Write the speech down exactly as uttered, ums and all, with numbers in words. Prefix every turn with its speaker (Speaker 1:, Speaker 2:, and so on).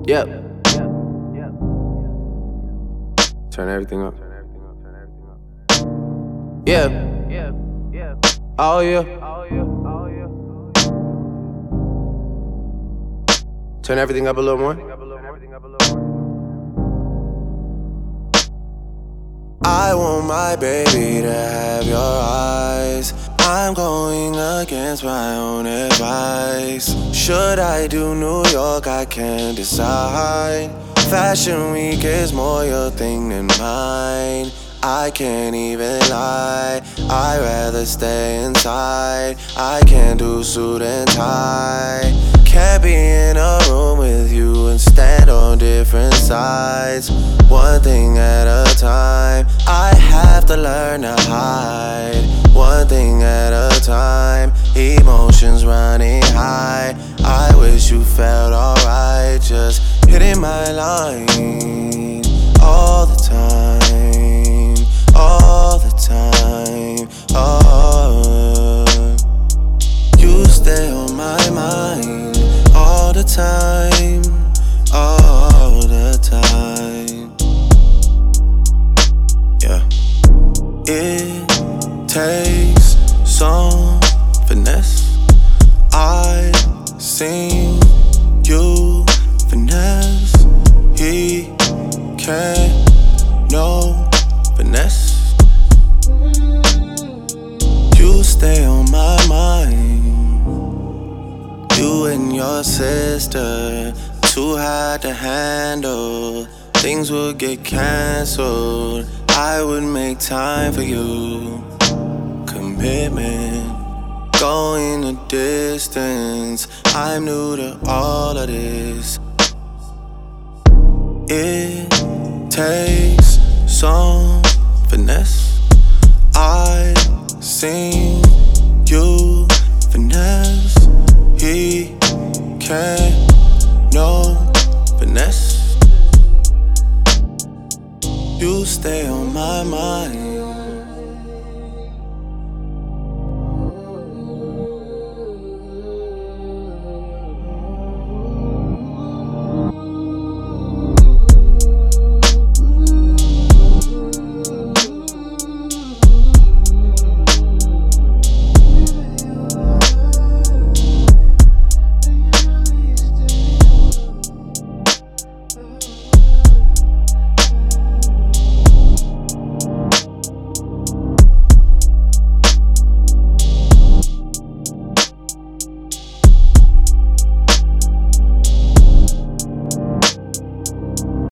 Speaker 1: Yep. Turn everything up. Yeah. Oh yeah. Turn everything up a little more. I want my baby to have your eyes. I'm going against my own advice. Should I do New York? I can't decide. Fashion week is more your thing than mine. I can't even lie, I'd rather stay inside. I can't do suit and tie. Can't be in a room with you and stand on different sides. One thing at a time, I have to learn to hide. One thing at a time, emotions running high. I wish you felt alright, just hitting my line all the time, all the time. Oh, you stay on my mind all the time, all the time. Yeah. It takes some finesse. I seen you finesse. He can't, no finesse. You stay on my mind. You and your sister, too hard to handle. Things would get cancelled. I would make time for you. Commitment, going a distance. I'm new to all of this. It takes some finesse. I seen you finesse. He can't, no finesse. You stay on my mind.